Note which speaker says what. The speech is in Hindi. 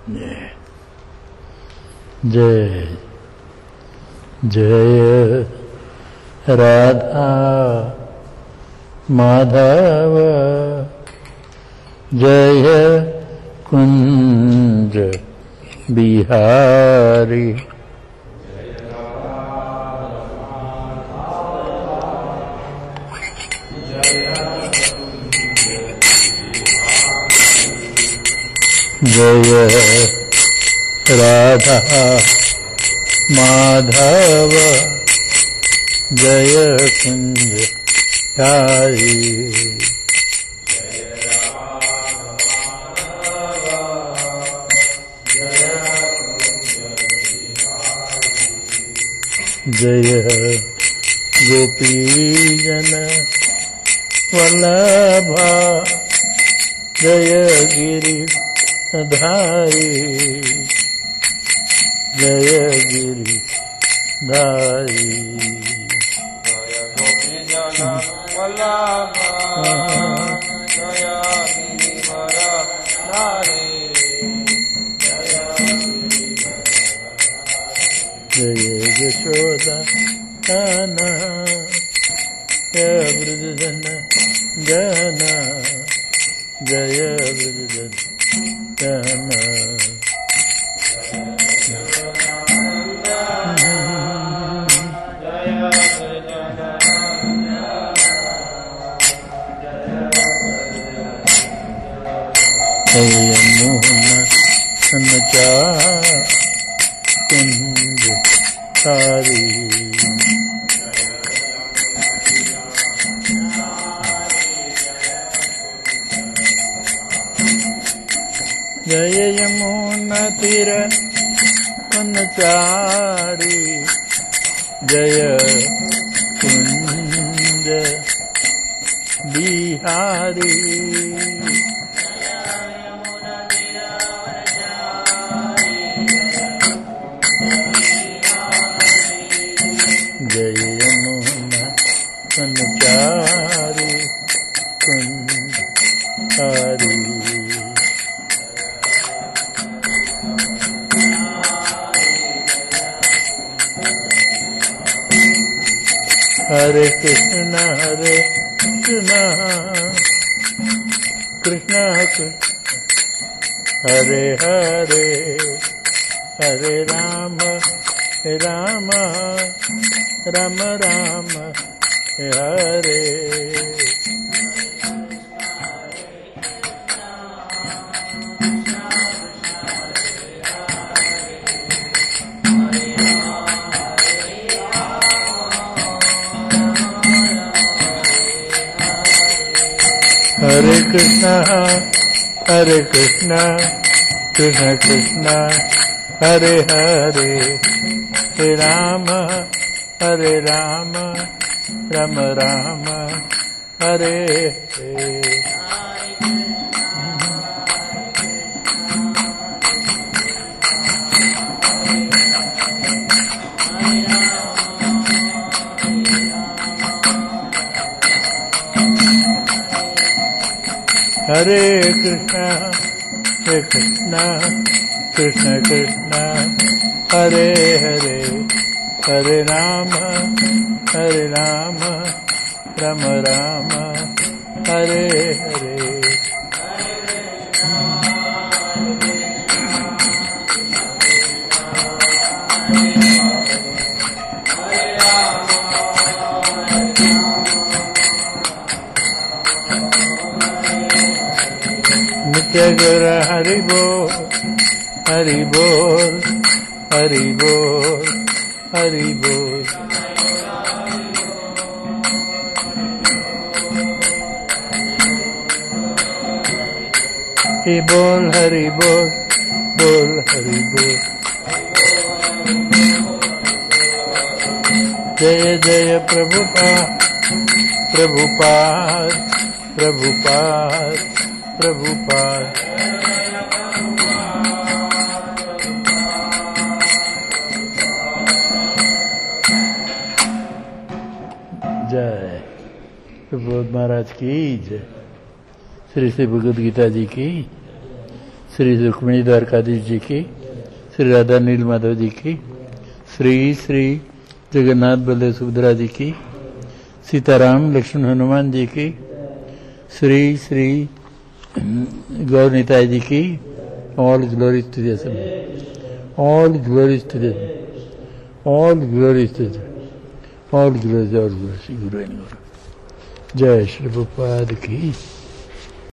Speaker 1: जय जय राधा माधव जय कुंज बिहारी जय राधा माधव जय कुंज बिहारी जय गोपीजन वल्लभा जय गिरिधारी जय गिरिधारी
Speaker 2: जय गोपीजन वल्लभा जय गिरिधारी
Speaker 1: जय यशोदा जना जय वृद्धजन जना जय वृद्धजन जना मोहन सनचा कुंज सारी जय यमुना तीर वनचारी जय कुंज बिहारी जय यमुना वनचारी कुंज हारी हरे कृष्ण कृष्ण कृष्ण हरे हरे हरे राम राम राम राम हरे हरे कृष्ण कृष्ण कृष्ण हरे हरे हरे राम राम राम हरे हरे हरे कृष्ण कृष्ण कृष्ण हरे हरे हरे राम राम राम हरे हरे नित्य गुर हरि बोल हरि बोल हरि बोल हरि बोल हरि बोल हरि बोल बोल हरि बोल जय जय प्रभुपाद प्रभुपाद प्रभुपाद प्रभुपाद जय प्रभुपाद महाराज की जय। श्री श्री भगवद गीता जी की, श्री रुक्मिणी द्वारकाधीश जी की, श्री राधा नील माधव जी की, श्री श्री जगन्नाथ बलदेव सुभद्रा जी की, सीताराम लक्ष्मण हनुमान जी की, श्री श्री गौर निताय जी की। All glories to the assembly, all glories to the, all glories to the, all glories, all glories guru and guru. जय श्री प्रभुपाद की।